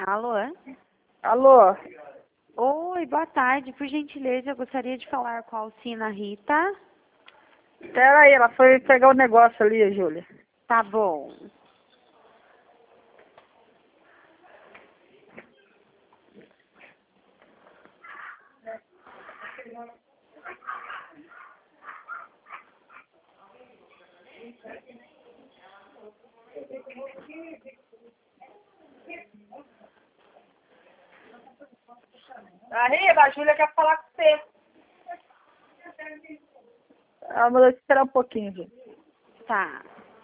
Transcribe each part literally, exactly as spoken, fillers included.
Alô? Alô? Oi, boa tarde. Por gentileza, eu gostaria de falar com a Alcina Rita. Espera aí, ela foi pegar o negócio ali, Júlia. Tá bom. Arriba, a Júlia quer falar com você. Ela mandou te esperar um pouquinho, Júlia. Tá.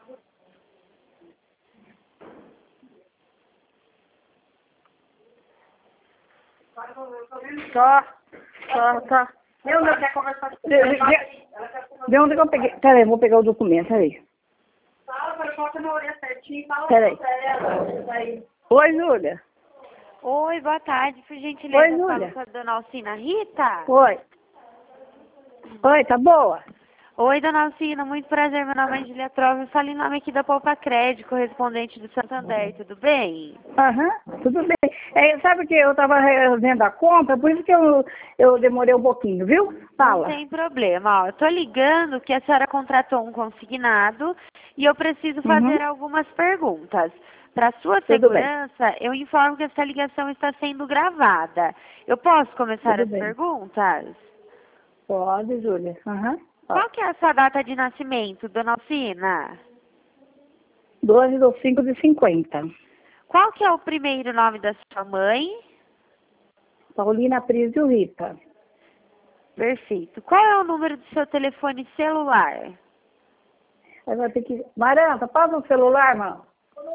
Só, só, só. Meu, não quer conversar com De, de, de, de onde que eu peguei? Peraí, vou pegar o documento, peraí. Fala, para coloca na orelha certinho, fala Peraí. pra ela. Aí. Oi, Júlia. Oi, boa tarde. Por gentileza, Oi, eu falo Júlia. com a dona Alcina Rita? Oi. Oi, tá boa? Oi, dona Alcina. Muito prazer. Meu nome é Julia Trova. Eu falo em nome aqui da Poupa Crédito, correspondente do Santander. Tudo bem? Aham, tudo bem. É, sabe que eu tava vendo a conta, por isso que eu, eu demorei um pouquinho, viu? Fala. Não tem problema. Ó, eu tô ligando que a senhora contratou um consignado e eu preciso fazer Uhum. algumas perguntas. Para sua Tudo bem. segurança, eu informo que essa ligação está sendo gravada. Eu posso começar Tudo as bem. perguntas? Pode, Júlia. Aham. Qual que é a sua data de nascimento, dona Alcina? doze de cinco de cinquenta. Qual que é o primeiro nome da sua mãe? Paulina Prísio Rita. Perfeito. Qual é o número do seu telefone celular? Aí vai ter que... Maranta, passa o celular, mano.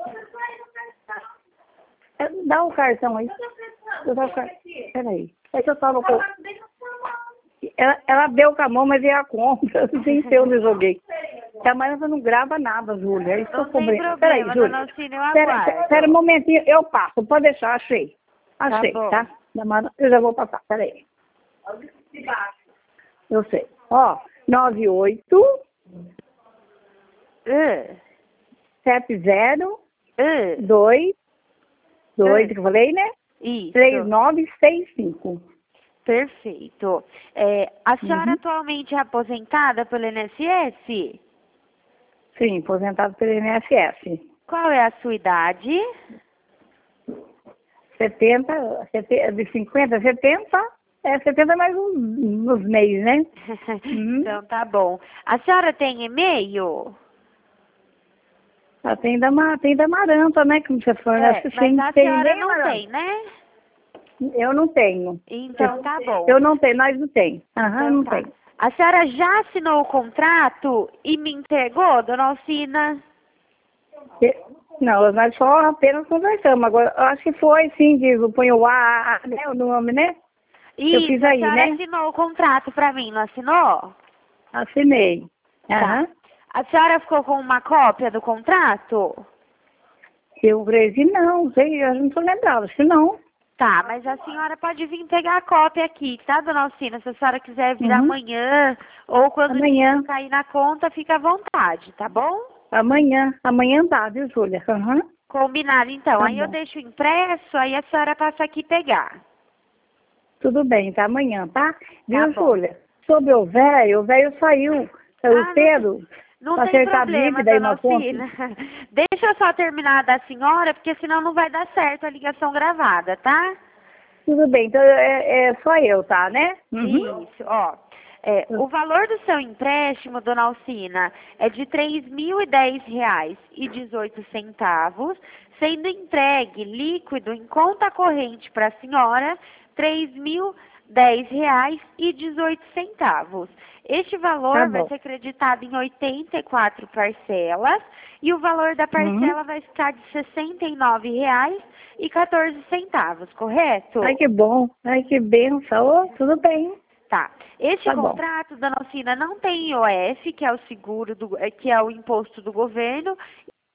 É, dá o cartão aí. Eu dou o cartão. Peraí. É que eu tava com... Ela, ela deu com a mão, mas é a conta. Nem sei onde eu joguei. A Maranta não grava nada, Júlia. É isso que eu Não tem cobrei. problema, Peraí, dona Júlia. Alcina, eu Pera, aguardo. pera um momentinho. Eu passo. Pode deixar. Achei. Achei, Tá bom. tá? Da Maranta, eu já vou passar. Peraí. Eu sei. Ó, nove oito Uh, sete zero uh, dois dois uh, que eu falei, né? isso. três nove seis cinco. Perfeito. É, a senhora Uhum. atualmente é aposentada pelo I N S S? Sim, aposentado pelo I N S S. Qual é a sua idade? setenta, setenta, de cinquenta, setenta, é setenta mais uns, uns meses, né? Uhum. Então tá bom. A senhora tem e-mail? Ah, tem da, Ma- tem da Maranta, né? Como você falou, É, acho que mas sim. a Tem senhora e-mail, não Maranta? tem, né? Eu não tenho. Então tá bom. Eu não tenho, nós não tem. Aham, Então não tá. tem. A senhora já assinou o contrato e me entregou, dona Alcina? E- Não, nós só apenas conversamos. Agora, eu acho que foi sim, diz, põe o A, A, né, o nome, né? Eu Isso, fiz a aí, senhora né? assinou o contrato pra mim, não assinou? Assinei. Aham. Tá. A senhora ficou com uma cópia do contrato? Eu falei assim, não, sei, eu não tô lembrada, acho que não. Tá, mas a senhora pode vir pegar a cópia aqui, tá, dona Alcina? Se a senhora quiser vir Uhum. amanhã ou quando o Amanhã. dinheiro cair na conta, fica à vontade, tá bom? Amanhã. Amanhã dá, viu, Júlia? Aham. Combinado, então. Tá Aí eu bom. deixo impresso, aí a senhora passa aqui pegar. Tudo bem, tá amanhã, tá? Viu, bom. Júlia? Sobre o velho, o velho saiu. Saiu Ah, não cedo. Não Pra tem acertar a problema, dívida aí dona na conta. Alcina. Deixa eu só terminar da senhora, porque senão não vai dar certo a ligação gravada, tá? Tudo bem, então é, é só eu, tá, né? Uhum. Isso, ó. É, o valor do seu empréstimo, dona Alcina, é de três mil e dez reais e dezoito centavos, sendo entregue líquido em conta corrente para a senhora três mil e dez reais e dezoito centavos. Este valor Tá vai bom. ser creditado em oitenta e quatro parcelas e o valor da parcela Uhum. vai ficar de sessenta e nove reais e quatorze centavos, correto? Ai, que bom. Ai, que benção. Ô, tudo bem. Tá. Este Tá bom. contrato, dona Alcina, não tem I O F, que é o seguro do, eh, que é o imposto do governo,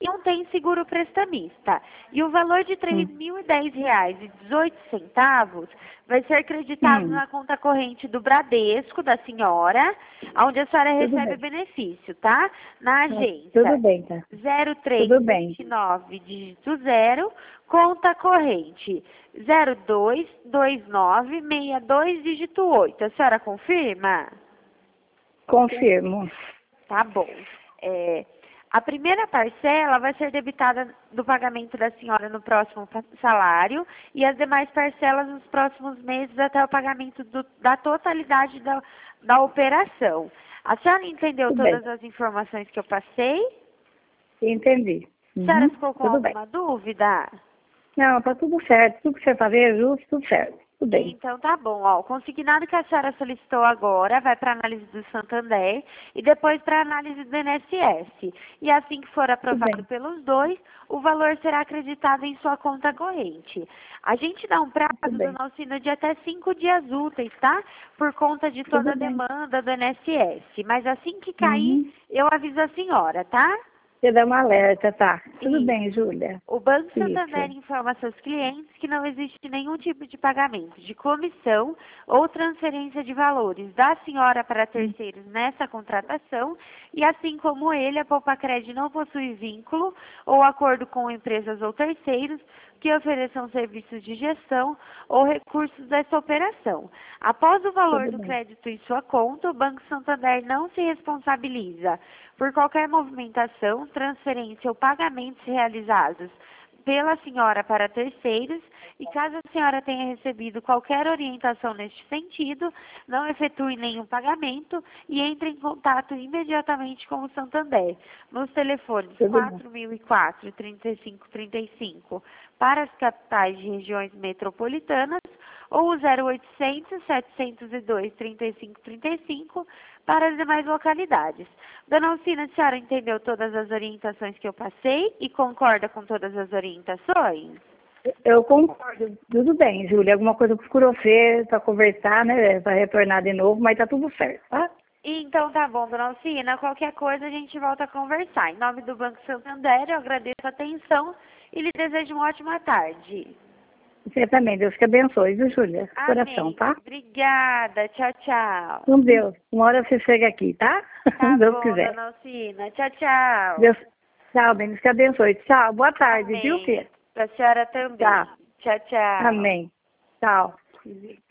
e não tem seguro prestamista. E o valor de três mil e dez reais e dezoito centavos vai ser acreditado Hum. na conta corrente do Bradesco, da senhora, onde a senhora Tudo recebe o bem. benefício, tá? Na agência Tudo bem, tá? zero três Tudo bem. vinte e nove, dígito zero, conta corrente zero dois dois nove seis dois, dígito oito. A senhora confirma? Confirmo. Tá bom. É, a primeira parcela vai ser debitada do pagamento da senhora no próximo pa- salário e as demais parcelas nos próximos meses até o pagamento do- da totalidade da, da operação. A senhora entendeu Tudo todas bem. as informações que eu passei? Entendi. A senhora Uhum. ficou com Tudo bem. alguma dúvida? Não, tá tudo certo. Tudo que você fazer é justo, tudo certo. Tudo bem. Então tá bom, ó. O consignado que a senhora solicitou agora vai para análise do Santander e depois para análise do I N S S. E assim que for aprovado bem. pelos dois, o valor será acreditado em sua conta corrente. A gente dá um prazo, Tudo bem. dona Alcina, de até cinco dias úteis, tá? Por conta de toda a Tudo bem. demanda do I N S S. Mas assim que cair, Uhum. eu aviso a senhora, tá? Você dá uma alerta, tá? Tudo Isso. bem, Júlia. O Banco Isso. Santander informa a seus clientes que não existe nenhum tipo de pagamento de comissão ou transferência de valores da senhora para terceiros nessa contratação e assim como ele, a Poupacred não possui vínculo ou acordo com empresas ou terceiros que ofereçam serviços de gestão ou recursos dessa operação. Após o valor Tudo do bem. crédito em sua conta, o Banco Santander não se responsabiliza por qualquer movimentação, transferência ou pagamentos realizados pela senhora para terceiros e caso a senhora tenha recebido qualquer orientação neste sentido, não efetue nenhum pagamento e entre em contato imediatamente com o Santander nos telefones Tudo bem. quatro mil e quatro, trinta e cinco trinta e cinco para as capitais de regiões metropolitanas ou o zero oitocentos, setecentos e dois, trinta e cinco trinta e cinco para as demais localidades. Dona Alcina, a senhora entendeu todas as orientações que eu passei e concorda com todas as orientações? Eu concordo. Tudo bem, Júlia. Alguma coisa procurou ver para conversar, né? Para retornar de novo, mas tá tudo certo, tá? Então tá bom, dona Alcina. Qualquer coisa a gente volta a conversar. Em nome do Banco Santander, eu agradeço a atenção e lhe desejo uma ótima tarde. Você também. Deus te abençoe, viu, Júlia? Coração, Amém. tá? Obrigada. Tchau, tchau. Com Deus. Uma hora você chega aqui, tá? Tá Deus bom, quiser. dona Alcina. Tchau, tchau. Deus... Tchau, Deus te abençoe. Tchau. Boa tarde, viu, Amém. filha? Pra senhora também. Tchau. Tchau, tchau. Amém. Tchau.